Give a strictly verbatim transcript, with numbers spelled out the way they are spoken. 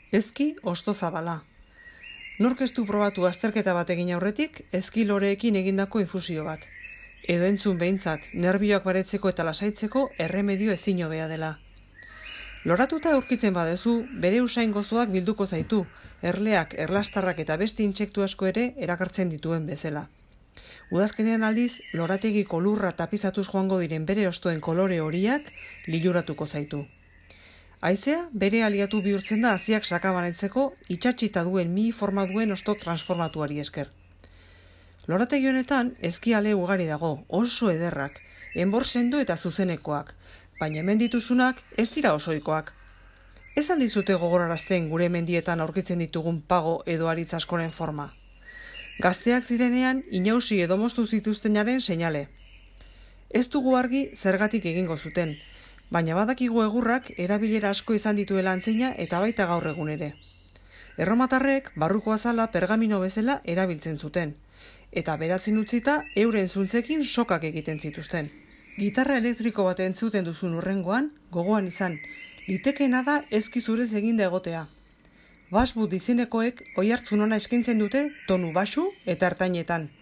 Ezki hosto zabala. Nork ez du probatu azterketa bat egin aurretik, ezki loreekin egindako infusio bat. Edo entzun behintzat, nerbioak baretzeko eta lasaitzeko erremedio ezin hobea dela. Loratuta aurkitzen badezu, bere usain gozoak bilduko zaitu, erleak, erlastarrak eta beste intsektu asko ere erakartzen dituen bezala. Udazkenean aldiz, lorategiko lurra tapizatuz joango diren bere hostoen kolore horiak liluratuko zaitu. Haizea bere aliatu bihurtzen da haziak sakabanetzeko itxatxita duen mi forma duen hosto transformatuari esker. Lorategi honetan ezkiale ugari dago, oso ederrak, enbor sendo eta zuzenekoak, baina hemen dituzunak ez dira osoikoak. Ez aldizute gogorarazten gure mendietan aurkitzen ditugun pago edo aritz askoren forma. Gazteak zirenean inausi edo moztu zituztenaren seinale. Ez dugu argi zergatik egingo zuten, baina badakigu egurrak erabilera asko izan dituela antzina eta baita gaur egun ere. Erromatarrek barruko azala pergamino bezala erabiltzen zuten, eta beratzen utzita euren zuntzekin sokak egiten zituzten. Gitarra elektriko bat entzuten duzun hurrengoan, gogoan izan, litekeena da ezki zurez eginda egotea. Basswood izenekoek oihartzun ona eskaintzen dute tonu baxu eta ertainetan.